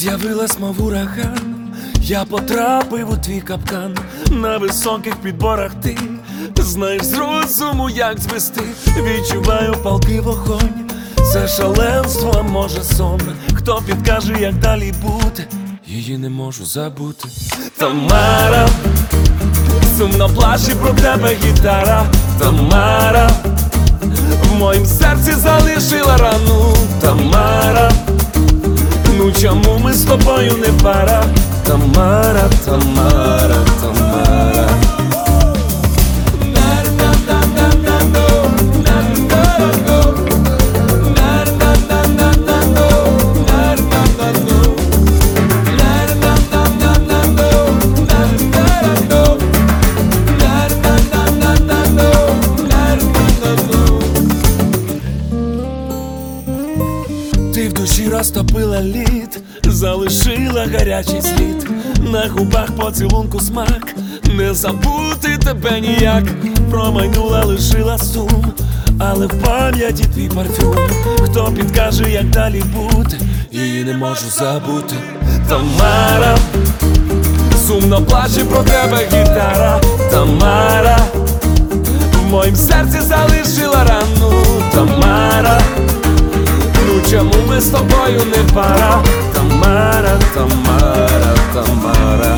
з'явилась, мов ураган, я потрапив у твій капкан. На високих підборах ти знаєш з розуму, як звести. Відчуваю палкий вогонь, це шаленство, а може сон. Хто підкаже, як далі бути, її не можу забути. Тамара, сумно плаче про тебе гітара. Тамара, в моїм серці залишила рану. Тамара, ну чому ми з тобою не пара? Тамара, Тамара, Тамара. Ти в душі розтопила лід, залишила гарячий слід. На губах поцілунку смак, не забути тебе ніяк. Промайнула, лишила сум, але в пам'яті твій парфюм. Хто підкаже, як далі бути, її не можу забути. Тамара, сумно плаче про тебе гітара. Тамара, в моїм серці залишила рану. Тамара, ну чому ми з тобою не пара? Тамара, Тамара, Тамара.